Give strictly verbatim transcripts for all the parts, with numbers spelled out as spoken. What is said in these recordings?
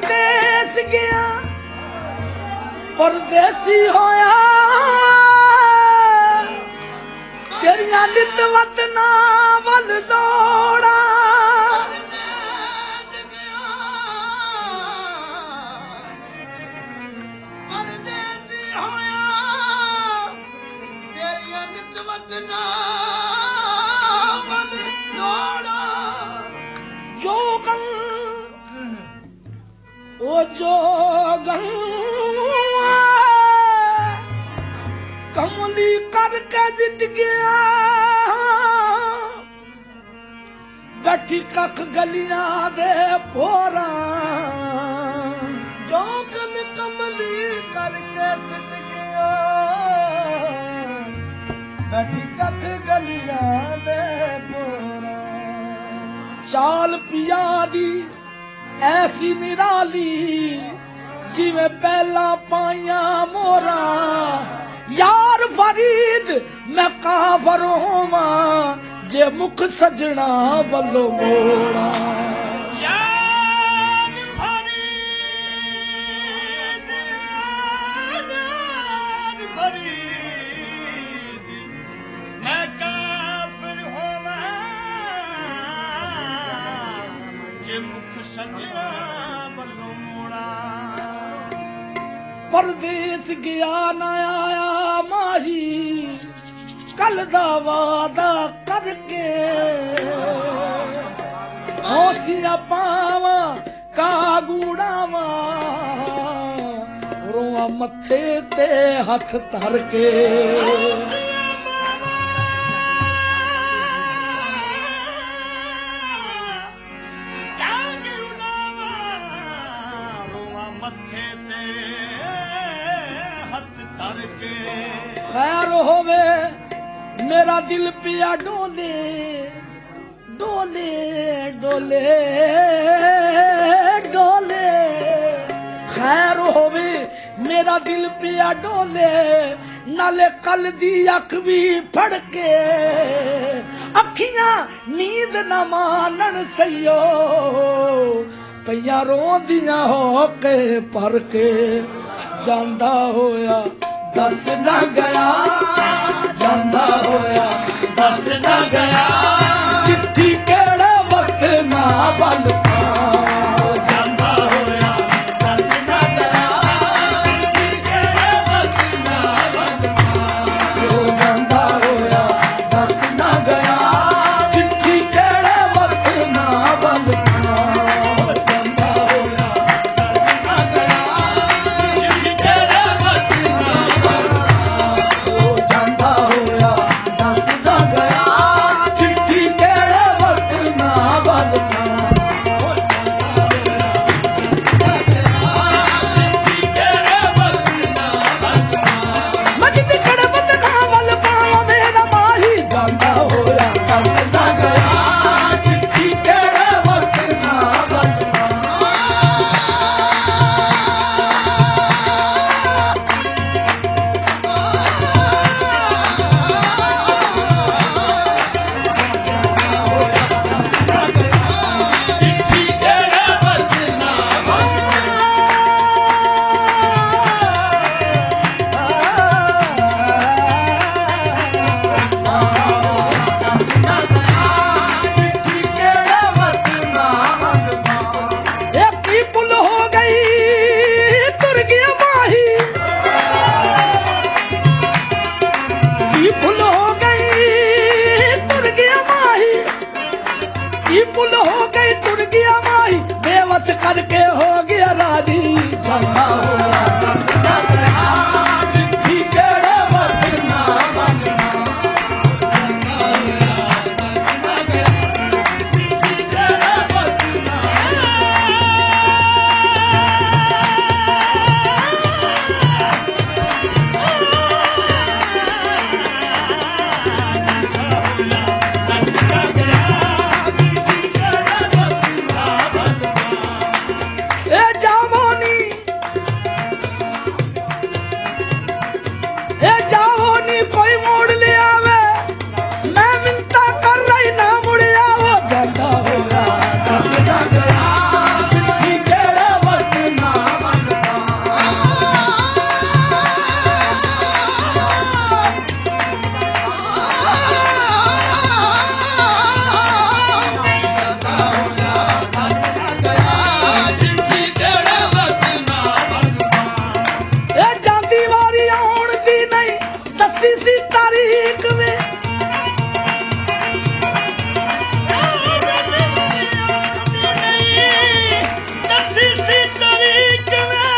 परदेस गया परदेसी होया तेरिया नित वतना वल दौड़ा परदेसी होया तेरिया नित वतना वल दौड़ा जोगन ओ जोगन कमली करके जित गया बैठी कख गलियां दे पोरा जोगन कमली करके जित गया बैठी कख गलियां दे पोरा चाल पिया दी ऐसी निराली जिवें पहला पाइया मोरा यार फरीद मैं काफर होवा जे मुख सजना वल्लो मोड़ा यार फरीद यार फरीद मैं काफर होवा जे मुख सजना वल्लो मोड़ा परदेस गया न आया माही कल दा वादा करके होसिया पावा कागूड़ावा रोआ मथे ते हथ धर के खैर होवे मेरा दिल पिया डोले डोले डोले डोले खैर होवे मेरा दिल पिया डोले नाले कल दी अख भी फड़के अखियां नींद न मानन सैयो पईयां रोंदियां हो के पर के जांदा होया दस न गया जांदा होया दस न गया चिट्ठी केड़े वक्त ना बल जांदा होया दस न गया चिट्ठी केड़े वक्त ना बल जांदा होया दस न गया चिट्ठी केड़े वक्त ना बल जांदा होया दस न गया चिट्ठी केड़े वक्त ना जांदा होया दस तरीक वे दसी सी तरीक वे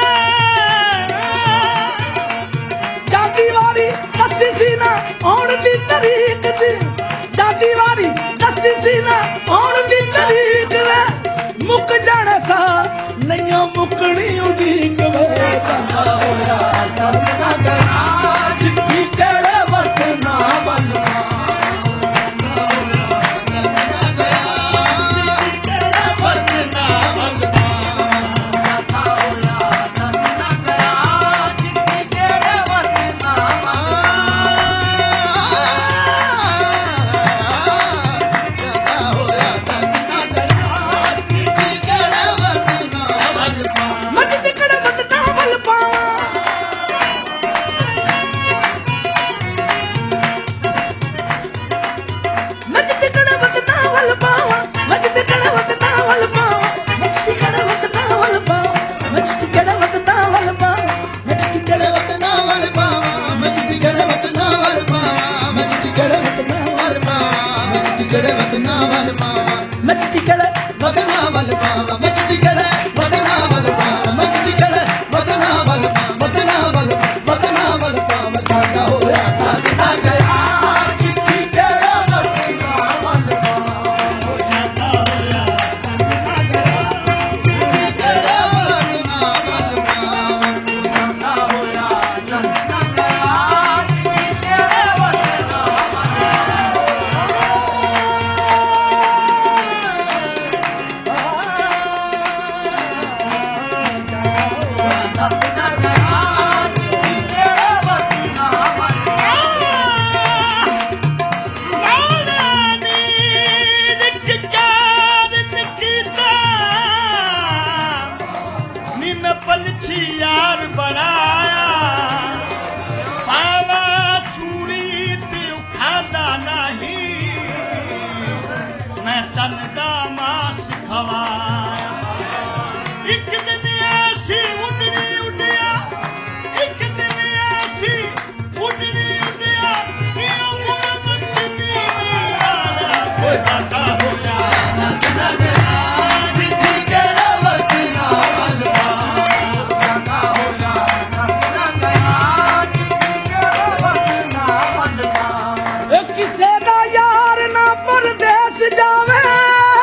जादी वारी दसी सी ना आउण दी तरीक दी जादी वारी दसी सी ना आउण दी तरीक वे मुक जाने सा नहीं मुकनी उड़ीक वे चंगा होया दस ना गया चिट्ठी केड़े वक्त ना बनवा किसे दा यार ना परदेस जावे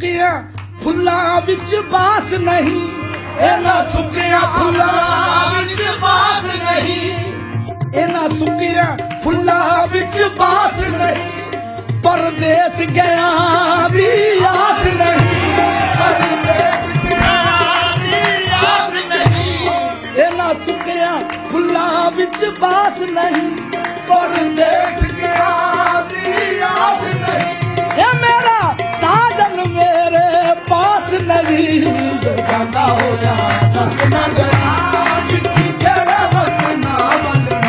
ਸੁੱਕਿਆਂ ਫੁੱਲਾਂ ਵਿੱਚ ਬਾਸ ਨਹੀਂ, ਇਹਨਾਂ ਸੁੱਕਿਆਂ ਫੁੱਲਾਂ ਵਿੱਚ ਬਾਸ ਨਹੀਂ, ਇਹਨਾਂ ਸੁੱਕਿਆਂ ਫੁੱਲਾਂ ਵਿੱਚ ਬਾਸ ਨਹੀਂ, ਪਰਦੇਸ ਗਿਆ ਦੀ ਆਸ ਨਹੀਂ, ਪਰਦੇਸ ਗਿਆ ਦੀ ਆਸ ਨਹੀਂ, ਇਹਨਾਂ ਸੁੱਕਿਆਂ ਫੁੱਲਾਂ ਵਿੱਚ ਬਾਸ ਨਹੀਂ, ਪਰਦੇਸ ਗਿਆ ਦੀ ਆਸ ਨਹੀਂ। ਇਹ ਮੇਰਾ ਸਾਜਨ ਮੇਰੇ ਪਾਸ ਨਹੀਂ, ਜਾਂਦਾ ਹੋਇਆ ਦੱਸ ਨਾ ਗਿਆ ਚਿੱਠੀ ਕਿਹੜੇ ਵਕਤ ਨਾ ਮੰਗਣਾ,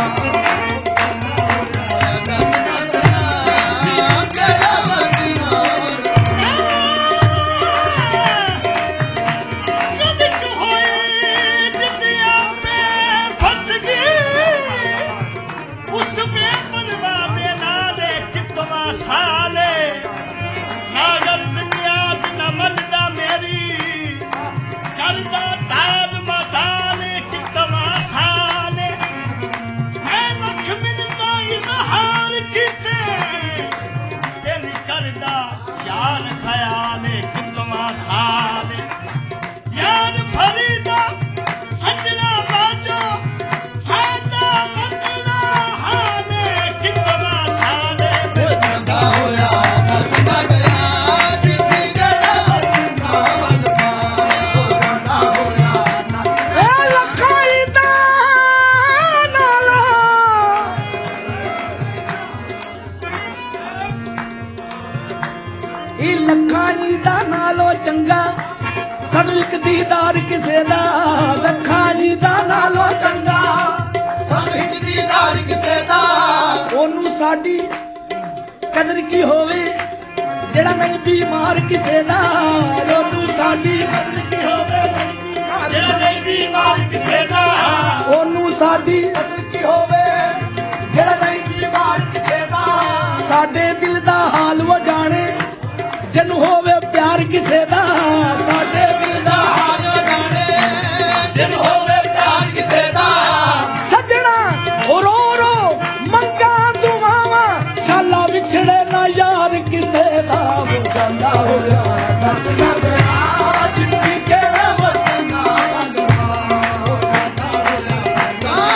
ਚੰਗਾ ਸਾਨੂੰ ਇੱਕ ਦੀਦਾਰ ਕਿਸੇ ਦਾ, ਲੱਖਾਂ ਜੀ ਦਾ ਨਾਲੋਂ ਚੰਗਾ ਸਾਨੂੰ ਇੱਕ ਦੀਦਾਰ ਕਿਸੇ ਦਾ, ਉਹਨੂੰ ਸਾਡੀ ਕਦਰ ਕੀ ਹੋਵੇ ਜਿਹੜਾ ਨਹੀਂ ਬਿਮਾਰ ਕਿਸੇ ਦਾ, ਉਹਨੂੰ ਸਾਡੀ ਕਦਰ ਕੀ ਹੋਵੇ ਜਿਹੜਾ ਨਹੀਂ ਬਿਮਾਰ ਕਿਸੇ ਦਾ, ਉਹਨੂੰ ਸਾਡੀ ਕਦਰ ਕੀ ਹੋਵੇ ਜਿਹੜਾ ਨਹੀਂ ਬਿਮਾਰ ਕਿਸੇ ਦਾ, ਸਾਡੇ ਦਿਲ ਦਾ ਹਾਲ ਉਹ ਜਾਣੇ ਜਿਹਨੂੰ ਹੋਵੇ ਪਿਆਰ ਕਿਸੇ ਦਾ, ਸਾਡੇ ਦਿਲ ਦਾ ਹਾਲ ਜਾਣੇ ਜਿਹਨੂੰ ਹੋਵੇ ਪਿਆਰ ਕਿਸੇ ਦਾ, ਸੱਜਣਾ ਰੋ ਰੋ ਮੰਗਾਂ ਦੁਆਵਾਂ ਛਾਲਾ ਵਿਛੜੇ ਨਾ ਯਾਰ ਕਿਸੇ ਦਾ, ਉਹ ਜਾਂਦਾ ਹੋਇਆ ਦੱਸ ਨਾ ਗਿਆ ਚਿੱਠੀ ਕਿਹੜੇ ਵਕਤ ਨਾ ਮੰਗਣਾ, ਉਹ ਜਾਂਦਾ ਹੋਇਆ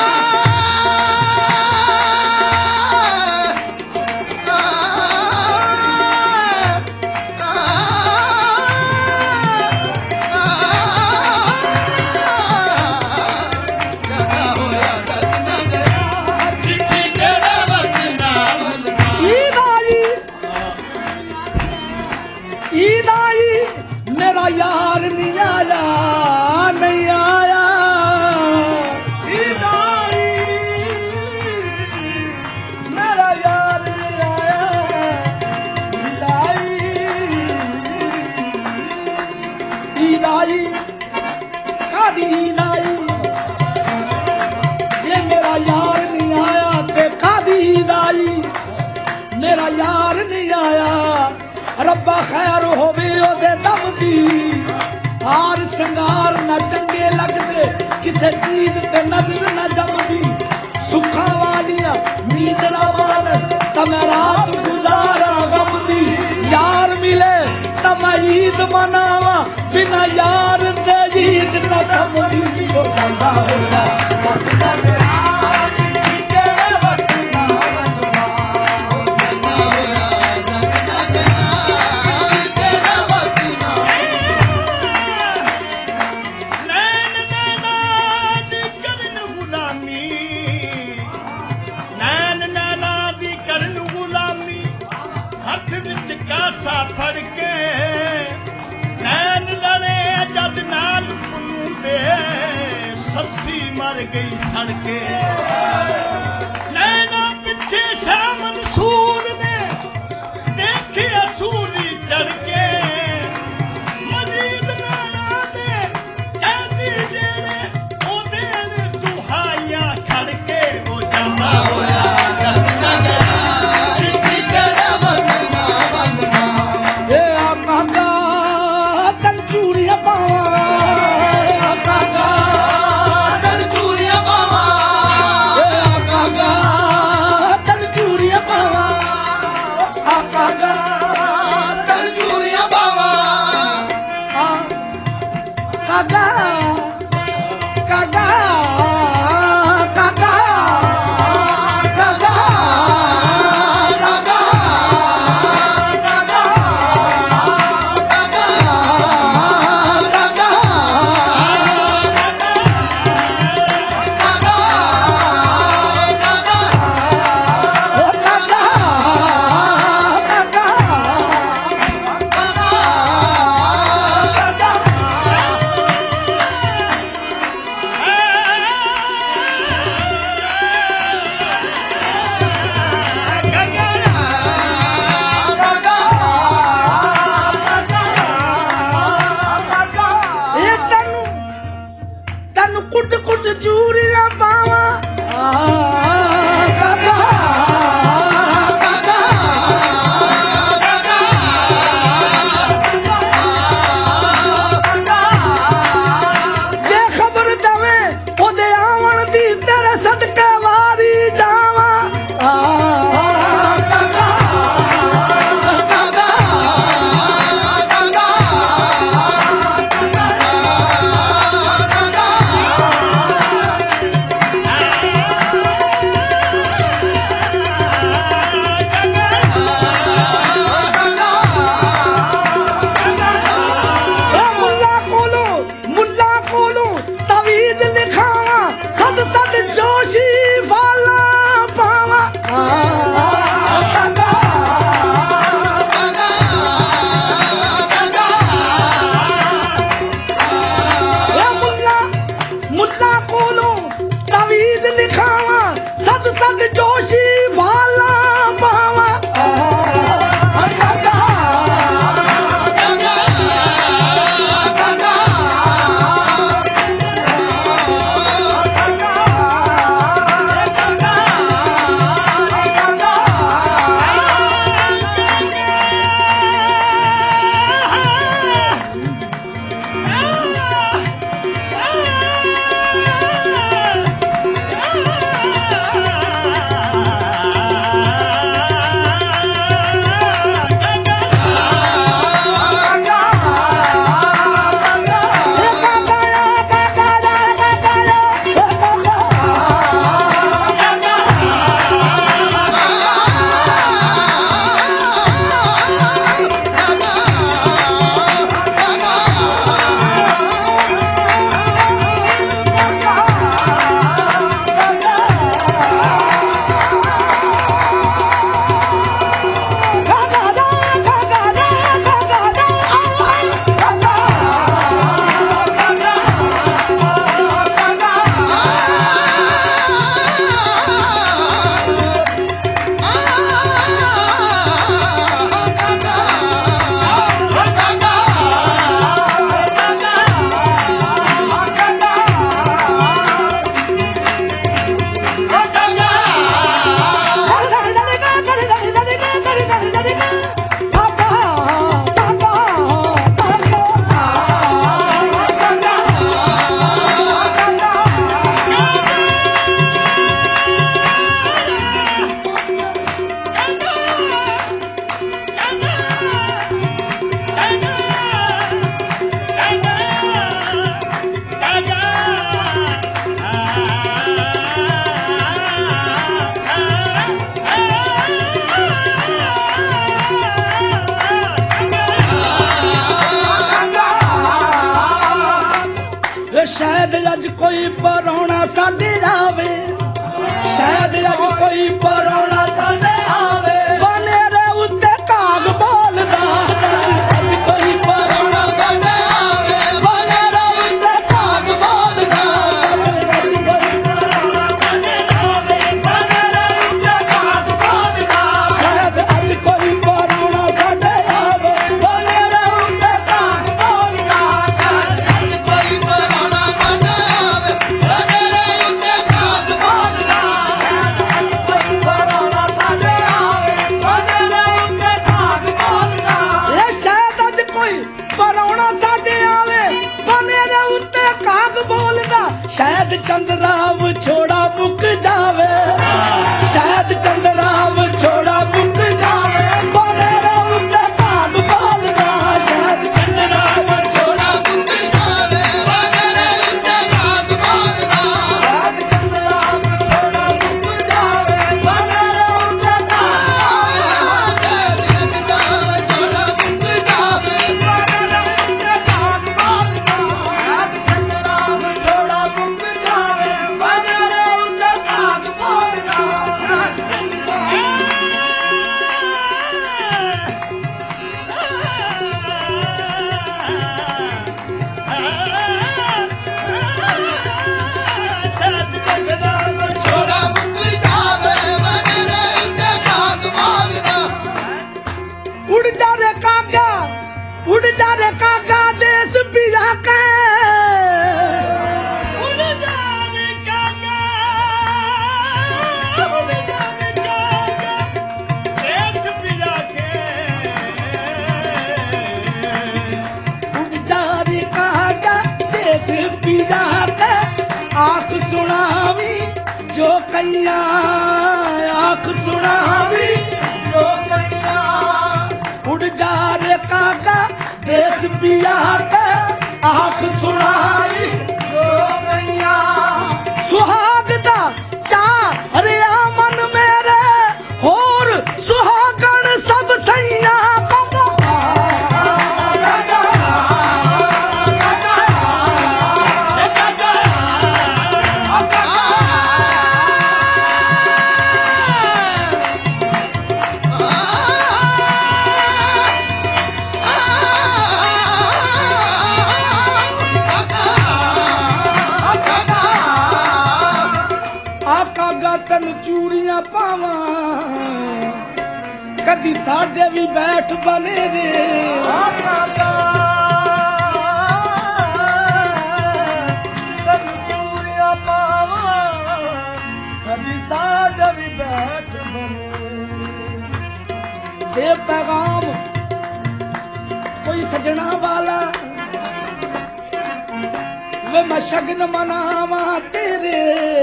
मेरा यार नहीं आया, नहीं आया मेरा यार नहीं आया, ईद आई कादी ईद आई, जे मेरा यार नहीं आया ते कादी ईद आई, मेरा यार नहीं आया रब्बा खैर होवे ओदे दम दी, हार शंगार ना चंगे लगदे किसे चीज ते नजर ना जमदी, सुखा वालियां नींद ना मान तब रात गुजारा गम दी, यार मिले तब ईद मनावा बिना यार ते ईद ना जमदी, हो जांदा होया बसदा मेरा फड़ के नैन लड़े जद नाल दे, सस्सी मर गई सड़के नैना पिछे शाम सूर ने देखी असूली चढ़ के, मजीद नाना दे कैदी जेड़े ओ देन दुहाइयां खड़ के, वो जांदा होया दस ना गया Baba ਕਾਗਾ ਕਾਗਾ ਕਾਗਾ ਕਾਗਾ ਕੁੱਟ ਕੁੱਟ ਚੂੜੀਆਂ ਪਾਵਾਂ ਕਾਗਾ ਕਾਗਾ ਜੇ ਖਬਰ ਦਵੇਂ ਉਹਦੇ ਆਵਣ ਦੀ ਤੇਰੇ ਸਦਕੇ ਵਾਰੀ ਜਾਵਾਂ शायद अज कोई परौना साडे आवे शायद अज कोई परौना साडे आवे बनेरे उत्ते काग बोलदा अज कोई परौना साडे आवे बनेरे उत्ते काग बोलदा शायद अज कोई परौना साडे आवे बनेरे उत्ते काग बोलदा शायद अज कोई परौना शायद चंद्राव छोड़ा मुक जावे शायद चंद्राव छोड़ा मुक जावे बनेरे उत्ते काग बोलदा शायद चंद्राव छोड़ा मुक जावे काका देश पिया के उड़ जा रे काका उड़ जा रे काका देश पिया के उड़ जा रे काका देश पिया के आँख सुनावी जो कैया आँख सुनावी जो कैया उड़ जा रे काका देश पिया के आँख सुनावी जो कैया सुहागदा चा अरे मन मेरे होर सुहागण सब सैया तन चूड़ियां पावा कदी साडे भी बैठ बने रे तन चूड़ियां पावा कदी साडे भी बैठ बने दे पैगाम कोई सजना वाला वे मैं शगन मनावा तेरे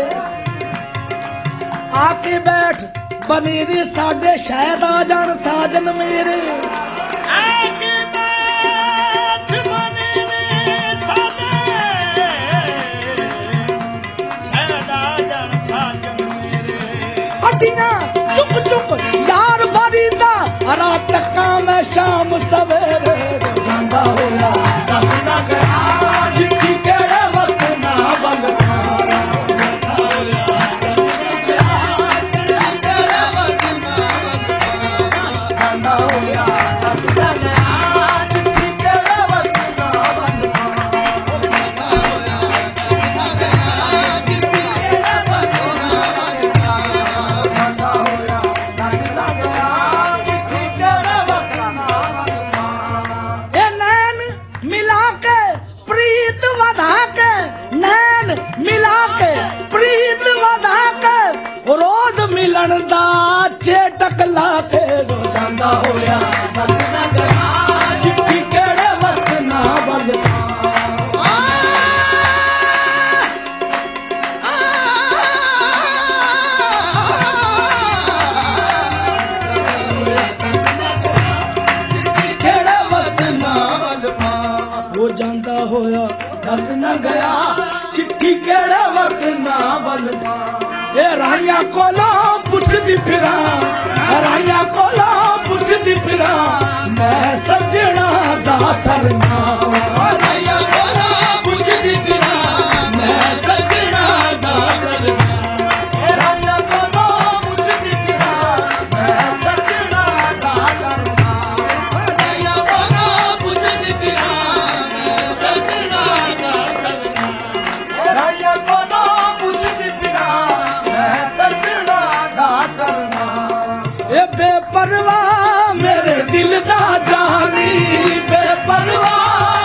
आके बैठ बनेरे साडे शायद आ जान साजन मेरे आके बैठ बनेरे साडे शायद आ जान साजन मेरे हड्डियां चुप चुप यार फरीदा रात का मैं शाम सवेरे जांदा होया दस ना गया चिट्ठी केड़े वक्त ना बंद मिलन दा चेटक ला के रो जांदा होया दस ना गया चिट्ठी केड़े वक्त ना बंद केड़े वक्त ना बंद हो जांदा होया दस ना गया चिट्ठी केड़े वक्त ना बंद ए राइया कोला पुछदी फिरा राइया कोला पुछदी फिरा मैं सजना दा सरनाम राइया कोला पुछदी फिरा मैं सजना दा सरनाम ए राइया कोला पुछदी फिरा मैं सजना दा सरनाम राइया कोला पुछदी फिरा मैं सजना दा सरनाम राइया कोला पुछदी फिरा बेपरवाह मेरे दिल दा जानी बेपरवाह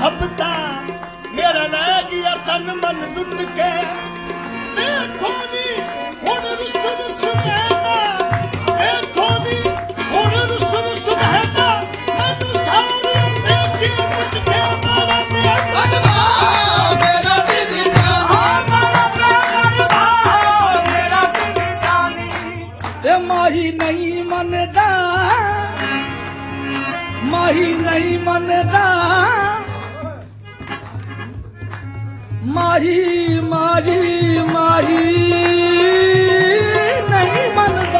ਮੁਹੱਬਤਾਂ ਮੇਰਾ ਲੈ ਗਿਆ ਤਨ ਮਨ ਲੁੱਟ ਕੇ ਵੇਖੋ ਨੀ ਹੁਣ ਰੁੱਸ ਰੁੱਸ ਬਹਿਦਾ ਵੇਖੋ ਨੀ ਹੁਣ ਰੁੱਸ ਰੁੱਸ ਬਹਿਦਾ ਮੈਨੂੰ ਸਾਰੇ ਦੇਖੀ ਪੁੱਟ ਕੇ ਮਾਰਾ ਪਿਆ ਬਨਵਾ ਮੇਰਾ ਦਿਲ ਜਾਨੀ ਮੇਰਾ ਦਿਲ ਜਾਨੀ ਇਹ ਮਾਹੀ ਨਹੀਂ ਮੰਨਦਾ ਮਾਹੀ ਨਹੀਂ ਮੰਨਦਾ ਮਾਹੀ ਮਾਹੀ ਮਾਹੀ ਨਹੀਂ ਮੰਨਦਾ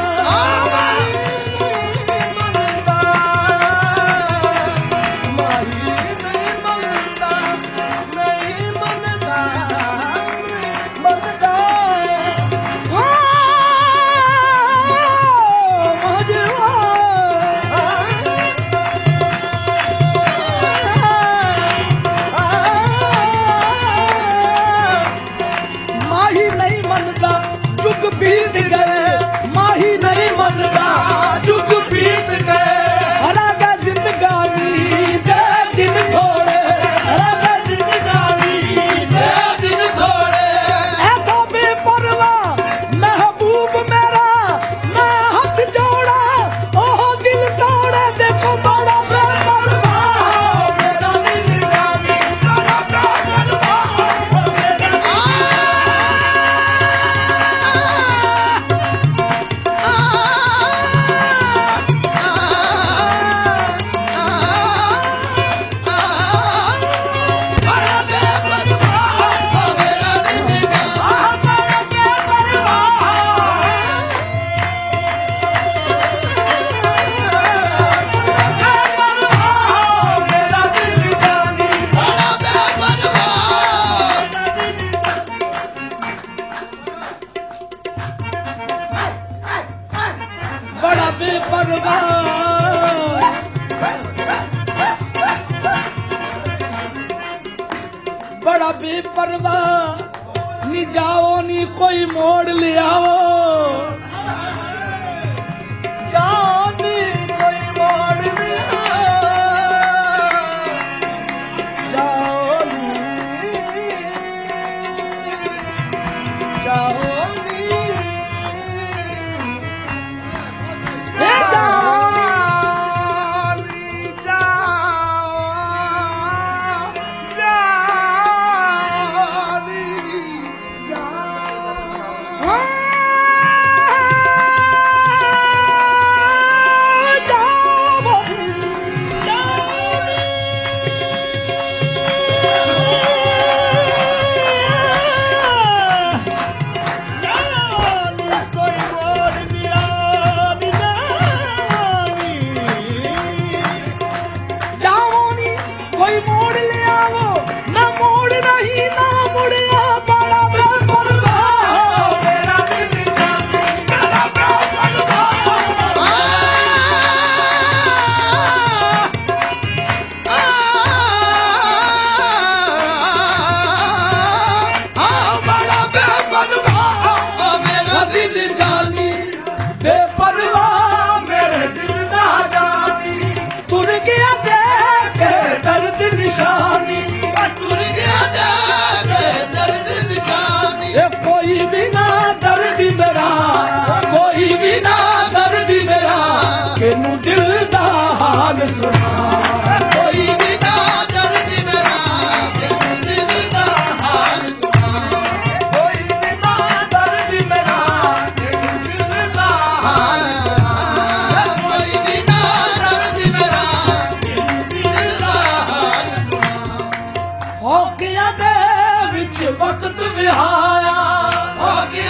जुग बीत गए माही नहीं मनदा जुग बीत गए हरा का जिंदगानी दे दिन थोड़े हरा का जिंदगानी दे दिन थोड़े ऐसा बेपरवाह महबूब मेरा मैं हाथ जोड़ा ओह दिल तोड़े देखो बड़ा बेपरवाह मेरा दिल जानी बड़ा बेपरवाह मेरा बड़ा बेपरवाह बड़ा बेपरवाह नी जाओ नी कोई मोड़ ले आओ जाओ नी कोई मोड़ ले आओ जाओ नी जाओ कोई भी ना दर्द मेरा कोई भी ना दर्द मेरा केनू दिल दा हाल सुना कोई भी ना दर्द मेरा केनू दिल दा हाल सुना कोई भी ना दर्द मेरा केनू दिल दा हाल कोई भी ना दर्द मेरा केनू दिल दा हाल सुना हो गया दे विच वक्त विहाया हो गया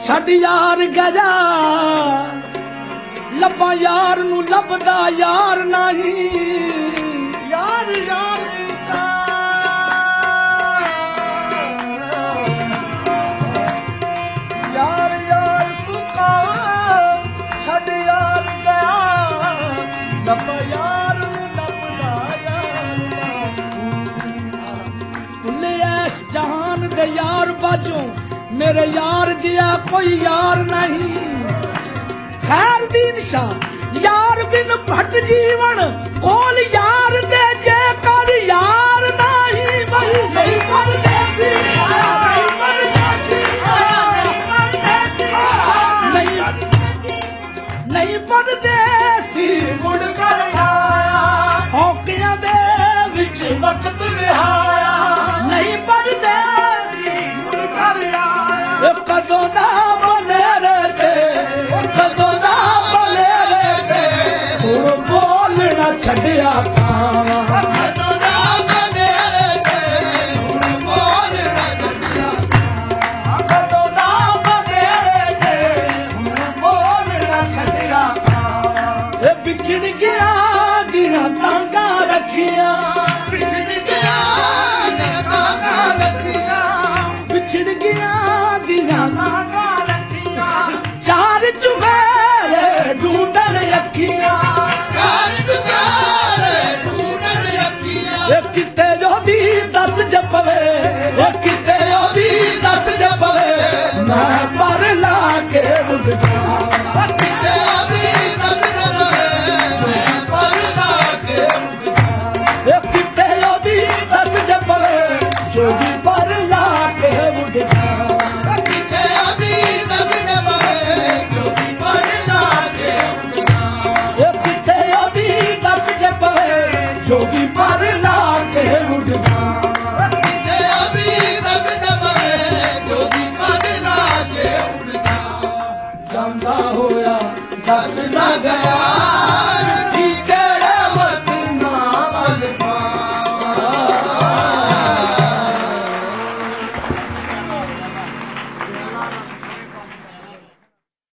ਛੱਡ ਯਾਰ ਗਿਆ ਲੱਭਾਂ ਯਾਰ ਨੂੰ ਲੱਭਦਾ ਯਾਰ ਨਹੀਂ ਯਾਰ ਯਾਰ ਪੁਕਾਰ ਯਾਰ ਯਾਰ ਪੁਕਾਰ ਛੱਡ ਯਾਰ ਗਿਆ ਲੱਭਾ ਯਾਰ ਨੂੰ ਲੱਭਦਾ ਯਾਰ ਕੁੱਲੇ ਐਸ਼ ਜਹਾਨ ਦੇ ਯਾਰ ਬਾਝੋਂ ਮੇਰੇ ਯਾਰ ਜਿਹਾ ਕੋਈ ਯਾਰ ਨਹੀਂ ਖੈਰ ਦੀ ਨਿਸ਼ਾ ਯਾਰ ਬਿਨ ਭਟ ਜੀਵਨ ਕੋਲ ਯਾਰ ਦੇ ਜੇ ਕਰ ਯਾਰ ਨਹੀਂ ਬਈ ਨਹੀਂ ਪਰਦੇਸੀ ਨਹੀਂ ਪਰਦੇਸੀ ਨਹੀਂ ਨਹੀਂ ਪਰਦੇਸੀ ਮੁੜ ਕਰ ਆਇਆ ਹੌਕਿਆਂ ਦੇ ਵਿੱਚ ਵਕਤ ਵਿਹਾਇਆ ਨਹੀਂ ਪਰਦੇਸੀ ਮੁੜ ਕਰ ਆਇਆ ਕਦੋਂ ਦਾ ਬਨੇਰੇ ਤੇ ਕਦੋਂ ਦਾ ਬਨੇਰੇ ਤੇ ਹੁਣ ਬੋਲਣਾ ਛੱਡਿਆ ਖਾਵਾਂ ਕਦੋਂ ਦਾ ਬਨੇਰੇ ਤੇ ਹੁਣ ਬੋਲਣਾ ਛੱਡਿਆ ਕਦੋਂ ਦਾ ਬਨੇਰੇ ਤੇ ਹੁਣ ਬੋਲਣਾ ਛੱਡਿਆ ਖਾਵਾਂ ਇਹ ਵਿਛੜ ਗਿਆ ਦੀਆਂ ਤਾਂਗਾਂ ਰੱਖੀਆਂ ਪਿਛੜ ਗਿਆ ਨੇ ਕਾਂਗਾ ਲੱਖੀਆਂ ਵਿਛੜ ਗਿਆ ਦੀਆਂ ਤਾਂਗਾਂ ਰੱਖੀਆਂ ਚਾਰ ਚੁਫੇਰੇ ਢੂੰਡਣ ਅੱਖੀਆਂ ਚਾਰ ਦੁਪਹਿਰੇ ਢੂੰਡਣ ਅੱਖੀਆਂ ਇਹ ਕਿਤੇ ਉਹਦੀ ਦੱਸ ਜਪਵੇ ਇਹ ਕਿਤੇ ਉਹਦੀ ਦੱਸ ਜਪਵੇ ਮੈਂ ਪਰ ਲਾ ਕੇ ਉੱਡ ਜਾ ਕਿਤੇ ਉਹਦੀ ਨਜ਼ਰ ਪਵੇ ਮੈਂ ਪਰ ਲਾ ਕੇ ਉੱਡ ਜਾ ਇਹ ਕਿਤੇ ਉਹਦੀ ਦੱਸ ਜਪਵੇ ਜੋਗੀ ਪਰ ਲਾ ਕੇ ਉੱਡ ਜਾ ਕਿਤੇ ਉਹਦੀ ਨਜ਼ਰ ਪਵੇ ਜੋਗੀ ਪਰ ਲਾ ਕੇ ਉੱਡ ਜਾ ਇਹ ਕਿਤੇ ਉਹਦੀ ਦੱਸ ਜਪਵੇ ਜੋਗੀ ਪਰ ਲਾ ਕੇ ਉੱਡ ਜਾ ਕਿਤੇ ਉਹਦੀ ਨਜ਼ਰ ਪਵੇ ਜੋਗੀ ਪਰ ਲਾ ਕੇ ਉੱਡ ਜਾ ਜਾਂਦਾ ਹੋਇਆ ਦੱਸ ਨਾ ਨਾ ਗਿਆ